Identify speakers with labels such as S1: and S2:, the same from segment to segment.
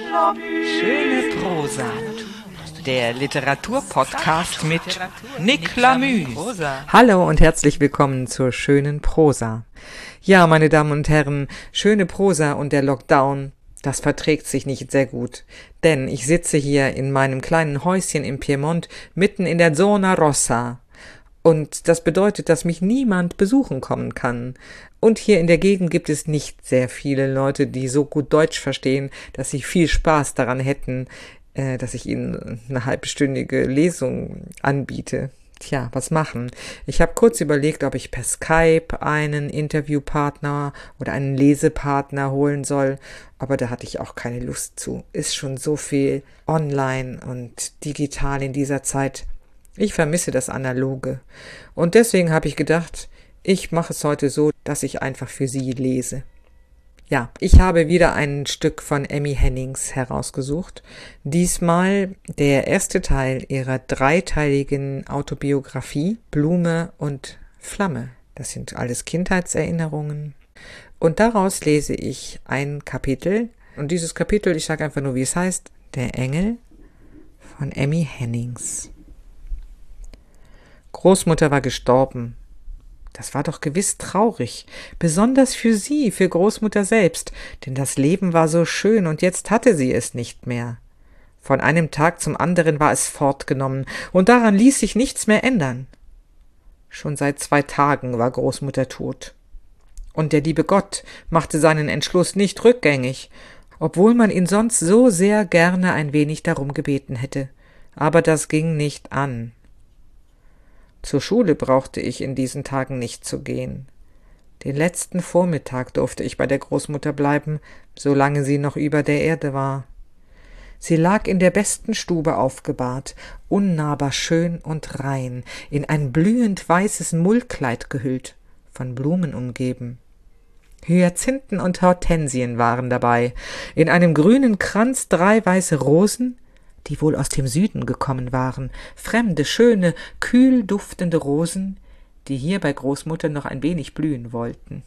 S1: Schöne Prosa. Der Literaturpodcast mit Nick Lamü.
S2: Hallo und herzlich willkommen zur schönen Prosa. Ja, meine Damen und Herren, schöne Prosa und der Lockdown, das verträgt sich nicht sehr gut. Denn ich sitze hier in meinem kleinen Häuschen im Piemont mitten in der Zona Rossa. Und das bedeutet, dass mich niemand besuchen kommen kann. Und hier in der Gegend gibt es nicht sehr viele Leute, die so gut Deutsch verstehen, dass sie viel Spaß daran hätten, dass ich ihnen eine halbstündige Lesung anbiete. Tja, was machen? Ich habe kurz überlegt, ob ich per Skype einen Interviewpartner oder einen Lesepartner holen soll, aber da hatte ich auch keine Lust zu. Ist schon so viel online und digital in dieser Zeit. Ich vermisse das Analoge. Und deswegen habe ich gedacht, ich mache es heute so, dass ich einfach für Sie lese. Ja, ich habe wieder ein Stück von Emmy Hennings herausgesucht. Diesmal der erste Teil ihrer dreiteiligen Autobiografie Blume und Flamme. Das sind alles Kindheitserinnerungen. Und daraus lese ich ein Kapitel. Und dieses Kapitel, ich sage einfach nur, wie es heißt, Der Engel von Emmy Hennings. Großmutter war gestorben. Das war doch gewiss traurig, besonders für sie, für Großmutter selbst, denn das Leben war so schön und jetzt hatte sie es nicht mehr. Von einem Tag zum anderen war es fortgenommen und daran ließ sich nichts mehr ändern. Schon seit 2 Tagen war Großmutter tot. Und der liebe Gott machte seinen Entschluss nicht rückgängig, obwohl man ihn sonst so sehr gerne ein wenig darum gebeten hätte. Aber das ging nicht an. Zur Schule brauchte ich in diesen Tagen nicht zu gehen. Den letzten Vormittag durfte ich bei der Großmutter bleiben, solange sie noch über der Erde war. Sie lag in der besten Stube aufgebahrt, unnahbar schön und rein, in ein blühend weißes Mullkleid gehüllt, von Blumen umgeben. Hyazinthen und Hortensien waren dabei, in einem grünen Kranz 3 weiße Rosen, die wohl aus dem Süden gekommen waren, fremde, schöne, kühl duftende Rosen, die hier bei Großmutter noch ein wenig blühen wollten.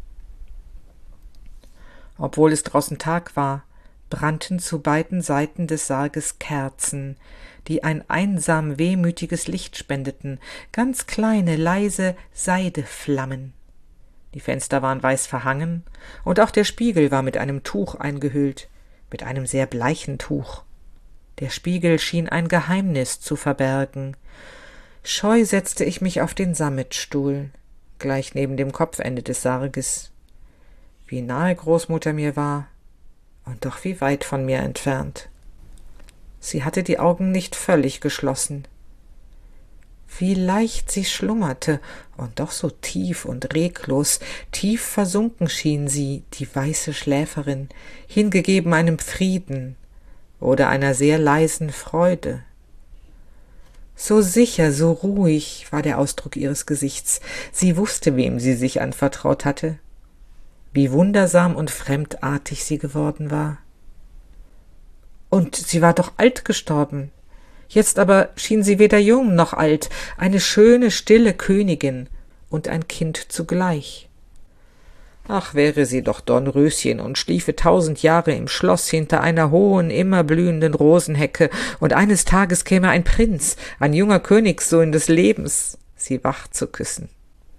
S2: Obwohl es draußen Tag war, brannten zu beiden Seiten des Sarges Kerzen, die ein einsam wehmütiges Licht spendeten, ganz kleine, leise Seideflammen. Die Fenster waren weiß verhangen, und auch der Spiegel war mit einem Tuch eingehüllt, mit einem sehr bleichen Tuch. Der Spiegel schien ein Geheimnis zu verbergen. Scheu setzte ich mich auf den Sammetstuhl, gleich neben dem Kopfende des Sarges. Wie nahe Großmutter mir war, und doch wie weit von mir entfernt. Sie hatte die Augen nicht völlig geschlossen. Wie leicht sie schlummerte, und doch so tief und reglos, tief versunken schien sie, die weiße Schläferin, hingegeben einem Frieden oder einer sehr leisen Freude. So sicher, so ruhig war der Ausdruck ihres Gesichts. Sie wusste, wem sie sich anvertraut hatte. Wie wundersam und fremdartig sie geworden war. Und sie war doch alt gestorben. Jetzt aber schien sie weder jung noch alt, eine schöne, stille Königin und ein Kind zugleich. Ach, wäre sie doch Dornröschen und schliefe 1000 Jahre im Schloss hinter einer hohen, immer blühenden Rosenhecke, und eines Tages käme ein Prinz, ein junger Königssohn des Lebens, sie wach zu küssen.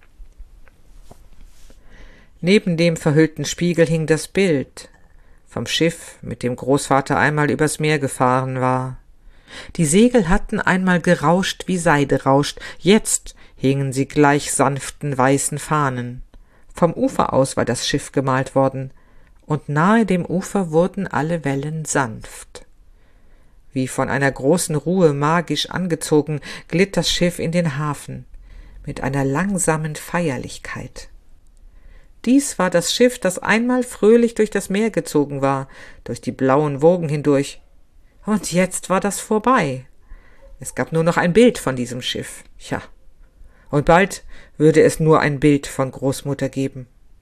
S2: Neben dem verhüllten Spiegel hing das Bild vom Schiff, mit dem Großvater einmal übers Meer gefahren war. Die Segel hatten einmal gerauscht, wie Seide rauscht, jetzt hingen sie gleich sanften weißen Fahnen. Vom Ufer aus war das Schiff gemalt worden, und nahe dem Ufer wurden alle Wellen sanft. Wie von einer großen Ruhe magisch angezogen, glitt das Schiff in den Hafen, mit einer langsamen Feierlichkeit. Dies war das Schiff, das einmal fröhlich durch das Meer gezogen war, durch die blauen Wogen hindurch. Und jetzt war das vorbei. Es gab nur noch ein Bild von diesem Schiff. Ja. Und bald würde es nur ein Bild von Großmutter geben.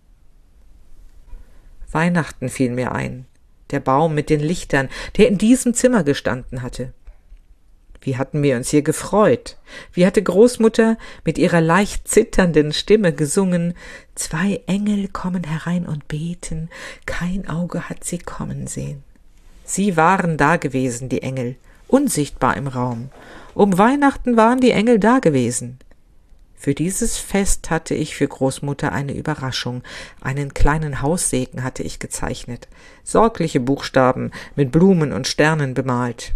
S2: Weihnachten fiel mir ein, der Baum mit den Lichtern, der in diesem Zimmer gestanden hatte. Wie hatten wir uns hier gefreut? Wie hatte Großmutter mit ihrer leicht zitternden Stimme gesungen: 2 Engel kommen herein und beten, kein Auge hat sie kommen sehen. Sie waren dagewesen, die Engel, unsichtbar im Raum. Um Weihnachten waren die Engel dagewesen. Für dieses Fest hatte ich für Großmutter eine Überraschung. Einen kleinen Haussegen hatte ich gezeichnet. Sorgliche Buchstaben mit Blumen und Sternen bemalt.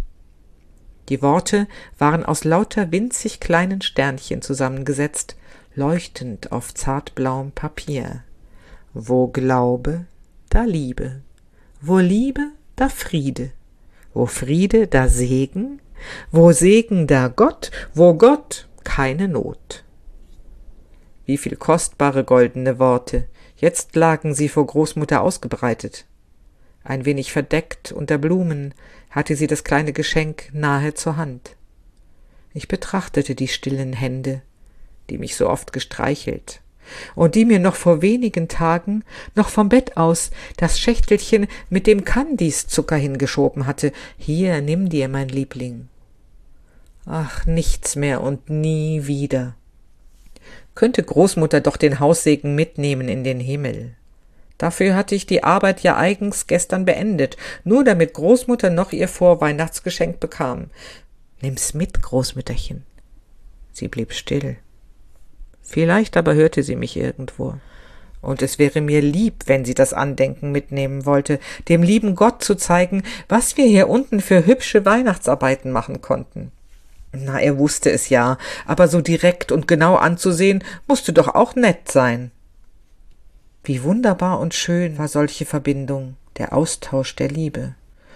S2: Die Worte waren aus lauter winzig kleinen Sternchen zusammengesetzt, leuchtend auf zartblauem Papier. Wo Glaube, da Liebe. Wo Liebe, da Friede. Wo Friede, da Segen. Wo Segen, da Gott. Wo Gott, keine Not. Wie viel kostbare goldene Worte. Jetzt lagen sie vor Großmutter ausgebreitet. Ein wenig verdeckt unter Blumen hatte sie das kleine Geschenk nahe zur Hand. Ich betrachtete die stillen Hände, die mich so oft gestreichelt und die mir noch vor wenigen Tagen, noch vom Bett aus, das Schächtelchen mit dem Kandiszucker hingeschoben hatte. Hier, nimm dir, mein Liebling. Ach, nichts mehr und nie wieder. Könnte Großmutter doch den Haussegen mitnehmen in den Himmel. Dafür hatte ich die Arbeit ja eigens gestern beendet, nur damit Großmutter noch ihr Vorweihnachtsgeschenk bekam. Nimm's mit, Großmütterchen. Sie blieb still. Vielleicht aber hörte sie mich irgendwo. Und es wäre mir lieb, wenn sie das Andenken mitnehmen wollte, dem lieben Gott zu zeigen, was wir hier unten für hübsche Weihnachtsarbeiten machen konnten. Na, er wusste es ja, aber so direkt und genau anzusehen, musste doch auch nett sein. Wie wunderbar und schön war solche Verbindung, der Austausch der Liebe.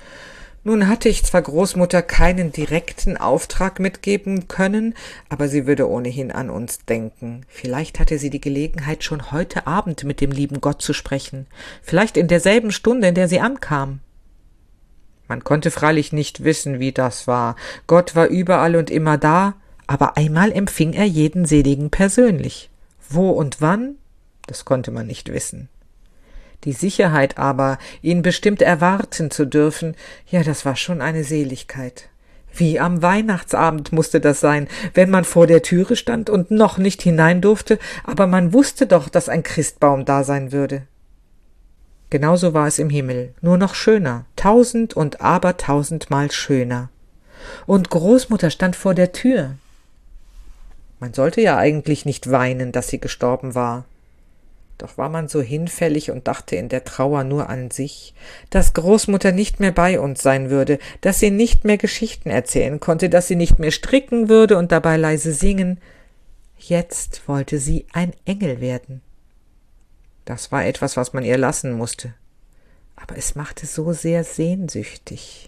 S2: Nun hatte ich zwar Großmutter keinen direkten Auftrag mitgeben können, aber sie würde ohnehin an uns denken. Vielleicht hatte sie die Gelegenheit, schon heute Abend mit dem lieben Gott zu sprechen, vielleicht in derselben Stunde, in der sie ankam. Man konnte freilich nicht wissen, wie das war. Gott war überall und immer da, aber einmal empfing er jeden Seligen persönlich. Wo und wann? Das konnte man nicht wissen. Die Sicherheit aber, ihn bestimmt erwarten zu dürfen, ja, das war schon eine Seligkeit. Wie am Weihnachtsabend musste das sein, wenn man vor der Türe stand und noch nicht hinein durfte, aber man wusste doch, dass ein Christbaum da sein würde. Genauso war es im Himmel, nur noch schöner, 1000 und abertausendmal schöner. Und Großmutter stand vor der Tür. Man sollte ja eigentlich nicht weinen, dass sie gestorben war. Doch war man so hinfällig und dachte in der Trauer nur an sich, dass Großmutter nicht mehr bei uns sein würde, dass sie nicht mehr Geschichten erzählen konnte, dass sie nicht mehr stricken würde und dabei leise singen. Jetzt wollte sie ein Engel werden. Das war etwas, was man ihr lassen musste. Aber es machte so sehr sehnsüchtig.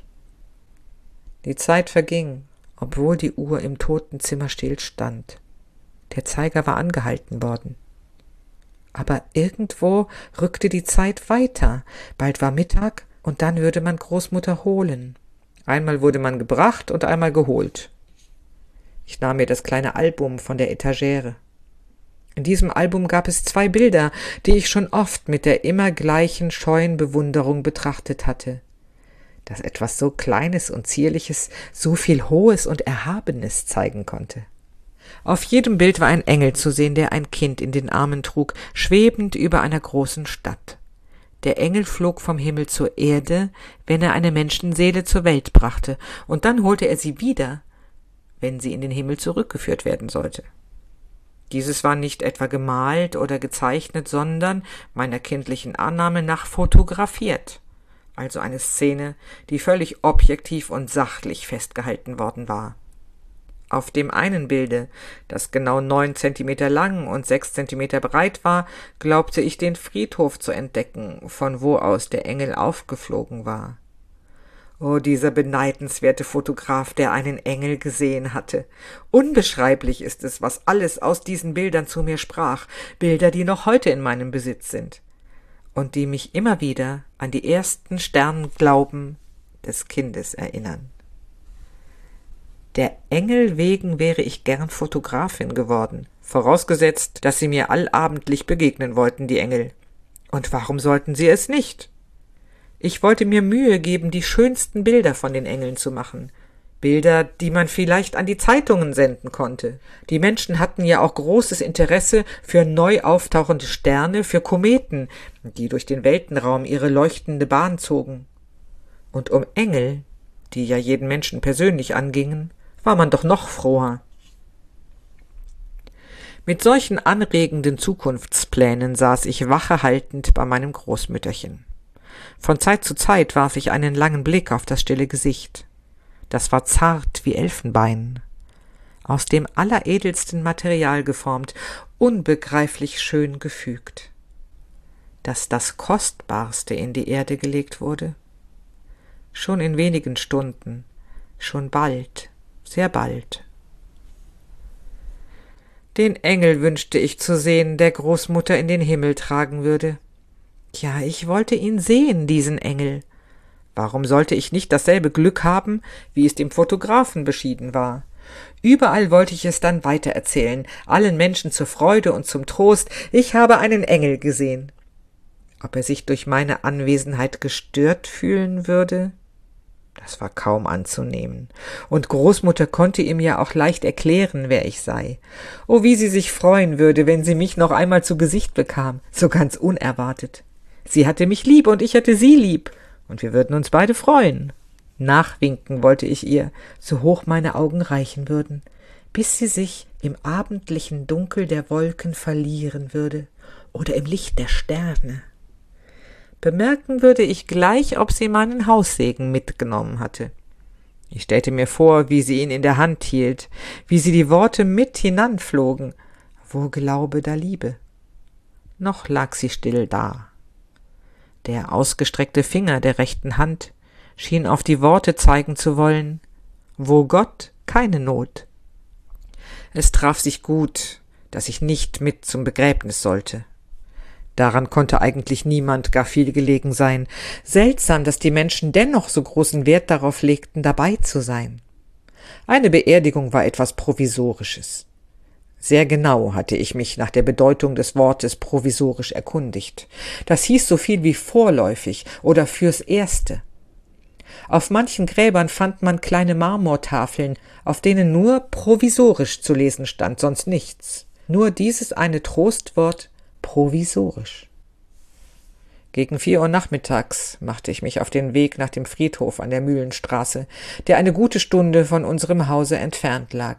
S2: Die Zeit verging, obwohl die Uhr im Totenzimmer stillstand. Der Zeiger war angehalten worden. Aber irgendwo rückte die Zeit weiter. Bald war Mittag, und dann würde man Großmutter holen. Einmal wurde man gebracht und einmal geholt. Ich nahm mir das kleine Album von der Etagere. In diesem Album gab es 2 Bilder, die ich schon oft mit der immer gleichen scheuen Bewunderung betrachtet hatte. Dass etwas so Kleines und Zierliches so viel Hohes und Erhabenes zeigen konnte. Auf jedem Bild war ein Engel zu sehen, der ein Kind in den Armen trug, schwebend über einer großen Stadt. Der Engel flog vom Himmel zur Erde, wenn er eine Menschenseele zur Welt brachte, und dann holte er sie wieder, wenn sie in den Himmel zurückgeführt werden sollte. Dieses war nicht etwa gemalt oder gezeichnet, sondern, meiner kindlichen Annahme nach, fotografiert, also eine Szene, die völlig objektiv und sachlich festgehalten worden war. Auf dem einen Bilde, das genau 9 Zentimeter lang und 6 Zentimeter breit war, glaubte ich den Friedhof zu entdecken, von wo aus der Engel aufgeflogen war. Oh, dieser beneidenswerte Fotograf, der einen Engel gesehen hatte. Unbeschreiblich ist es, was alles aus diesen Bildern zu mir sprach, Bilder, die noch heute in meinem Besitz sind und die mich immer wieder an die ersten Sternglauben des Kindes erinnern. Der Engel wegen wäre ich gern Fotografin geworden, vorausgesetzt, dass sie mir allabendlich begegnen wollten, die Engel. Und warum sollten sie es nicht? Ich wollte mir Mühe geben, die schönsten Bilder von den Engeln zu machen. Bilder, die man vielleicht an die Zeitungen senden konnte. Die Menschen hatten ja auch großes Interesse für neu auftauchende Sterne, für Kometen, die durch den Weltenraum ihre leuchtende Bahn zogen. Und um Engel, die ja jeden Menschen persönlich angingen, war man doch noch froher. Mit solchen anregenden Zukunftsplänen saß ich Wache haltend bei meinem Großmütterchen. Von Zeit zu Zeit warf ich einen langen Blick auf das stille Gesicht. Das war zart wie Elfenbein, aus dem alleredelsten Material geformt, unbegreiflich schön gefügt. Dass das Kostbarste in die Erde gelegt wurde? Schon in wenigen Stunden, schon bald, sehr bald. Den Engel wünschte ich zu sehen, der Großmutter in den Himmel tragen würde. Ja, ich wollte ihn sehen, diesen Engel. Warum sollte ich nicht dasselbe Glück haben, wie es dem Fotografen beschieden war? Überall wollte ich es dann weitererzählen, allen Menschen zur Freude und zum Trost, ich habe einen Engel gesehen. Ob er sich durch meine Anwesenheit gestört fühlen würde? Das war kaum anzunehmen. Und Großmutter konnte ihm ja auch leicht erklären, wer ich sei. Oh, wie sie sich freuen würde, wenn sie mich noch einmal zu Gesicht bekam, so ganz unerwartet. Sie hatte mich lieb und ich hatte sie lieb, und wir würden uns beide freuen. Nachwinken wollte ich ihr, so hoch meine Augen reichen würden, bis sie sich im abendlichen Dunkel der Wolken verlieren würde oder im Licht der Sterne. Bemerken würde ich gleich, ob sie meinen Haussegen mitgenommen hatte. Ich stellte mir vor, wie sie ihn in der Hand hielt, wie sie die Worte mit hinanflogen. Wo Glaube, da Liebe. Noch lag sie still da. Der ausgestreckte Finger der rechten Hand schien auf die Worte zeigen zu wollen. Wo Gott, keine Not. Es traf sich gut, dass ich nicht mit zum Begräbnis sollte. Daran konnte eigentlich niemand gar viel gelegen sein. Seltsam, dass die Menschen dennoch so großen Wert darauf legten, dabei zu sein. Eine Beerdigung war etwas Provisorisches. Sehr genau hatte ich mich nach der Bedeutung des Wortes provisorisch erkundigt. Das hieß so viel wie vorläufig oder fürs Erste. Auf manchen Gräbern fand man kleine Marmortafeln, auf denen nur provisorisch zu lesen stand, sonst nichts. Nur dieses eine Trostwort provisorisch. Gegen 4 Uhr nachmittags machte ich mich auf den Weg nach dem Friedhof an der Mühlenstraße, der eine gute Stunde von unserem Hause entfernt lag.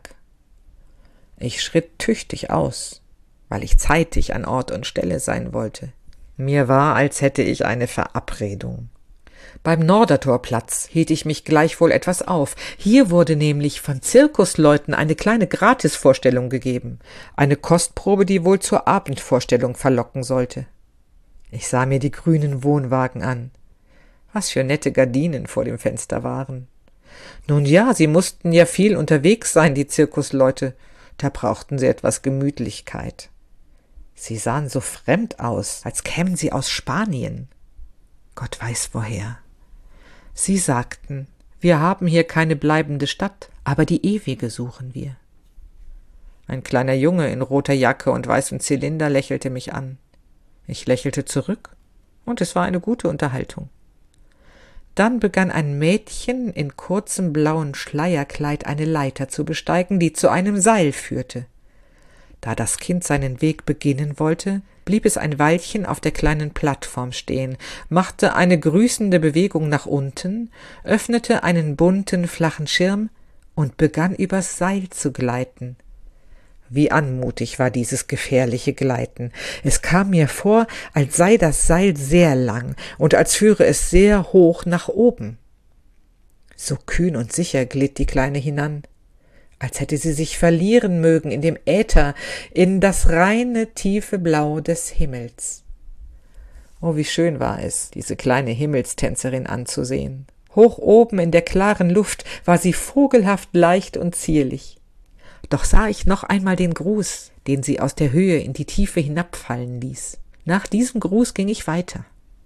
S2: Ich schritt tüchtig aus, weil ich zeitig an Ort und Stelle sein wollte. Mir war, als hätte ich eine Verabredung. Beim Nordertorplatz hielt ich mich gleichwohl etwas auf. Hier wurde nämlich von Zirkusleuten eine kleine Gratisvorstellung gegeben. Eine Kostprobe, die wohl zur Abendvorstellung verlocken sollte. Ich sah mir die grünen Wohnwagen an. Was für nette Gardinen vor dem Fenster waren. Nun ja, sie mussten ja viel unterwegs sein, die Zirkusleute. Da brauchten sie etwas Gemütlichkeit. Sie sahen so fremd aus, als kämen sie aus Spanien. Gott weiß woher. Sie sagten, wir haben hier keine bleibende Stadt, aber die ewige suchen wir. Ein kleiner Junge in roter Jacke und weißem Zylinder lächelte mich an. Ich lächelte zurück, und es war eine gute Unterhaltung. Dann begann ein Mädchen in kurzem blauen Schleierkleid eine Leiter zu besteigen, die zu einem Seil führte. Da das Kind seinen Weg beginnen wollte, blieb es ein Weilchen auf der kleinen Plattform stehen, machte eine grüßende Bewegung nach unten, öffnete einen bunten, flachen Schirm und begann übers Seil zu gleiten. Wie anmutig war dieses gefährliche Gleiten. Es kam mir vor, als sei das Seil sehr lang und als führe es sehr hoch nach oben. So kühn und sicher glitt die Kleine hinan, als hätte sie sich verlieren mögen in dem Äther, in das reine, tiefe Blau des Himmels. Oh, wie schön war es, diese kleine Himmelstänzerin anzusehen. Hoch oben in der klaren Luft war sie vogelhaft leicht und zierlich. Doch sah ich noch einmal den Gruß, den sie aus der Höhe in die Tiefe hinabfallen ließ. Nach diesem Gruß ging ich weiter.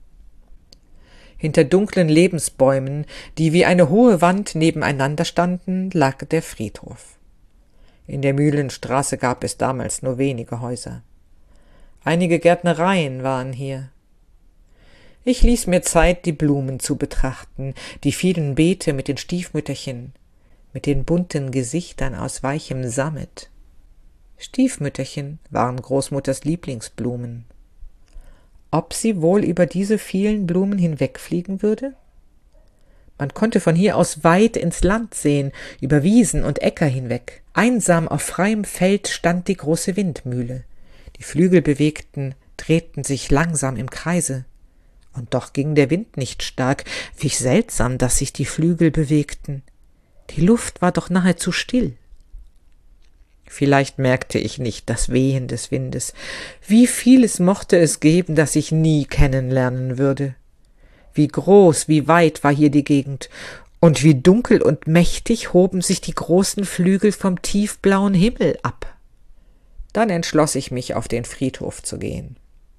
S2: Hinter dunklen Lebensbäumen, die wie eine hohe Wand nebeneinander standen, lag der Friedhof. In der Mühlenstraße gab es damals nur wenige Häuser. Einige Gärtnereien waren hier. Ich ließ mir Zeit, die Blumen zu betrachten, die vielen Beete mit den Stiefmütterchen, mit den bunten Gesichtern aus weichem Sammet. Stiefmütterchen waren Großmutters Lieblingsblumen. Ob sie wohl über diese vielen Blumen hinwegfliegen würde? Man konnte von hier aus weit ins Land sehen, über Wiesen und Äcker hinweg. Einsam auf freiem Feld stand die große Windmühle. Die Flügel drehten sich langsam im Kreise. Und doch ging der Wind nicht stark. Wie seltsam, dass sich die Flügel bewegten. Die Luft war doch nahezu still. Vielleicht merkte ich nicht das Wehen des Windes. Wie vieles mochte es geben, das ich nie kennenlernen würde. Wie groß, wie weit war hier die Gegend, und wie dunkel und mächtig hoben sich die großen Flügel vom tiefblauen Himmel ab. Dann entschloss ich mich, auf den Friedhof zu gehen.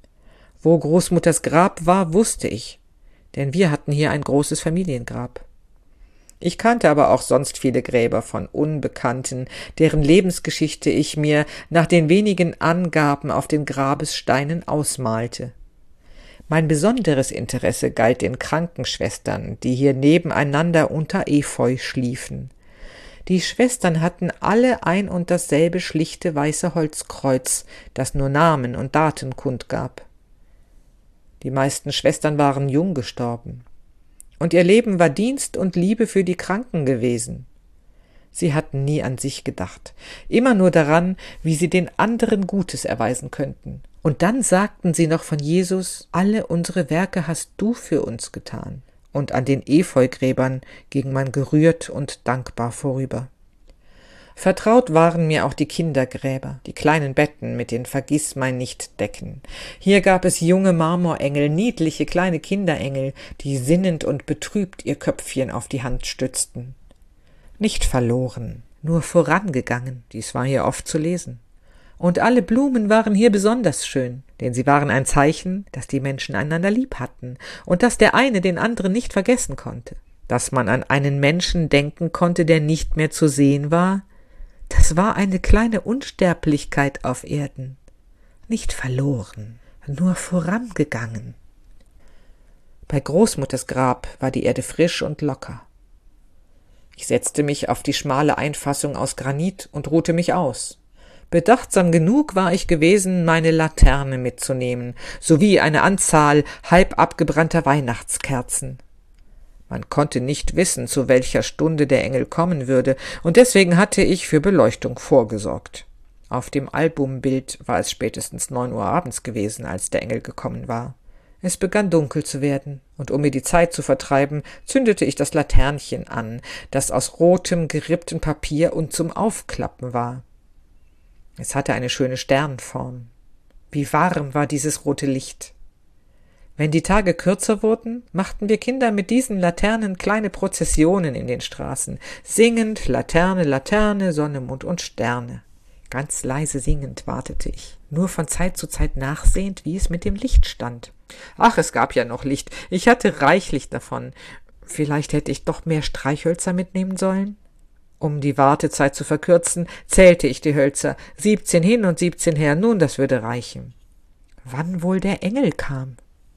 S2: Wo Großmutters Grab war, wusste ich, denn wir hatten hier ein großes Familiengrab. Ich kannte aber auch sonst viele Gräber von Unbekannten, deren Lebensgeschichte ich mir nach den wenigen Angaben auf den Grabessteinen ausmalte. Mein besonderes Interesse galt den Krankenschwestern, die hier nebeneinander unter Efeu schliefen. Die Schwestern hatten alle ein und dasselbe schlichte weiße Holzkreuz, das nur Namen und Daten kundgab. Die meisten Schwestern waren jung gestorben, und ihr Leben war Dienst und Liebe für die Kranken gewesen. Sie hatten nie an sich gedacht, immer nur daran, wie sie den anderen Gutes erweisen könnten. Und dann sagten sie noch von Jesus: Alle unsere Werke hast du für uns getan. Und an den Efeugräbern ging man gerührt und dankbar vorüber. Vertraut waren mir auch die Kindergräber, die kleinen Betten mit den Vergissmeinnicht-Decken. Hier gab es junge Marmorengel, niedliche kleine Kinderengel, die sinnend und betrübt ihr Köpfchen auf die Hand stützten. Nicht verloren, nur vorangegangen, dies war hier oft zu lesen. Und alle Blumen waren hier besonders schön, denn sie waren ein Zeichen, dass die Menschen einander lieb hatten und dass der eine den anderen nicht vergessen konnte. Dass man an einen Menschen denken konnte, der nicht mehr zu sehen war, das war eine kleine Unsterblichkeit auf Erden. Nicht verloren, nur vorangegangen. Bei Großmutters Grab war die Erde frisch und locker. Ich setzte mich auf die schmale Einfassung aus Granit und ruhte mich aus. Bedachtsam genug war ich gewesen, meine Laterne mitzunehmen, sowie eine Anzahl halb abgebrannter Weihnachtskerzen. Man konnte nicht wissen, zu welcher Stunde der Engel kommen würde, und deswegen hatte ich für Beleuchtung vorgesorgt. Auf dem Albumbild war es spätestens 9 Uhr abends gewesen, als der Engel gekommen war. Es begann dunkel zu werden, und um mir die Zeit zu vertreiben, zündete ich das Laternchen an, das aus rotem, geripptem Papier und zum Aufklappen war. Es hatte eine schöne Sternform. Wie warm war dieses rote Licht. Wenn die Tage kürzer wurden, machten wir Kinder mit diesen Laternen kleine Prozessionen in den Straßen, singend Laterne, Laterne, Sonne, Mond und Sterne. Ganz leise singend wartete ich, nur von Zeit zu Zeit nachsehend, wie es mit dem Licht stand. Ach, es gab ja noch Licht, ich hatte reichlich davon. Vielleicht hätte ich doch mehr Streichhölzer mitnehmen sollen? Um die Wartezeit zu verkürzen, zählte ich die Hölzer, 17 hin und 17 her, nun, das würde reichen. Wann wohl der Engel kam?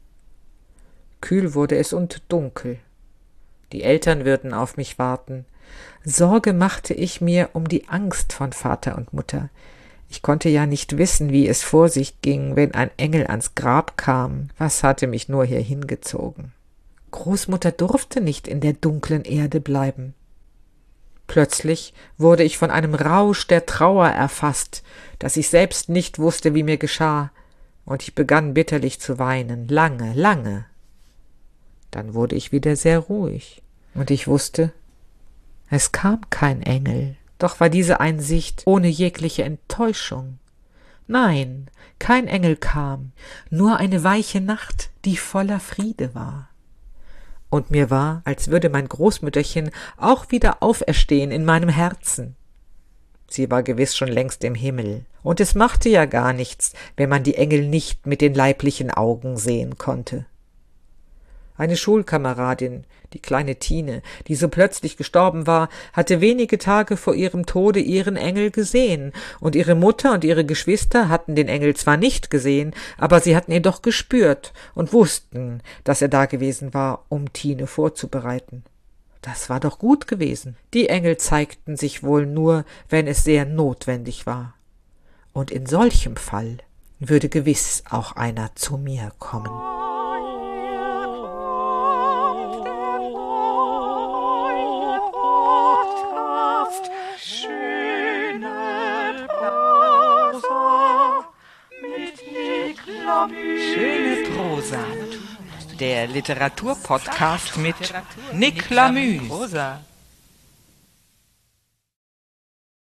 S2: Kühl wurde es und dunkel. Die Eltern würden auf mich warten. Sorge machte ich mir um die Angst von Vater und Mutter. Ich konnte ja nicht wissen, wie es vor sich ging, wenn ein Engel ans Grab kam. Was hatte mich nur hier hingezogen? Großmutter durfte nicht in der dunklen Erde bleiben. Plötzlich wurde ich von einem Rausch der Trauer erfasst, dass ich selbst nicht wusste, wie mir geschah, und ich begann bitterlich zu weinen, lange, lange. Dann wurde ich wieder sehr ruhig, und ich wusste, es kam kein Engel. Doch war diese Einsicht ohne jegliche Enttäuschung. Nein, kein Engel kam, nur eine weiche Nacht, die voller Friede war. Und mir war, als würde mein Großmütterchen auch wieder auferstehen in meinem Herzen. Sie war gewiss schon längst im Himmel, und es machte ja gar nichts, wenn man die Engel nicht mit den leiblichen Augen sehen konnte. Eine Schulkameradin, die kleine Tine, die so plötzlich gestorben war, hatte wenige Tage vor ihrem Tode ihren Engel gesehen, und ihre Mutter und ihre Geschwister hatten den Engel zwar nicht gesehen, aber sie hatten ihn doch gespürt und wussten, dass er da gewesen war, um Tine vorzubereiten. Das war doch gut gewesen. Die Engel zeigten sich wohl nur, wenn es sehr notwendig war. Und in solchem Fall würde gewiss auch einer zu mir kommen.
S1: Der Literaturpodcast mit Nick Lamü.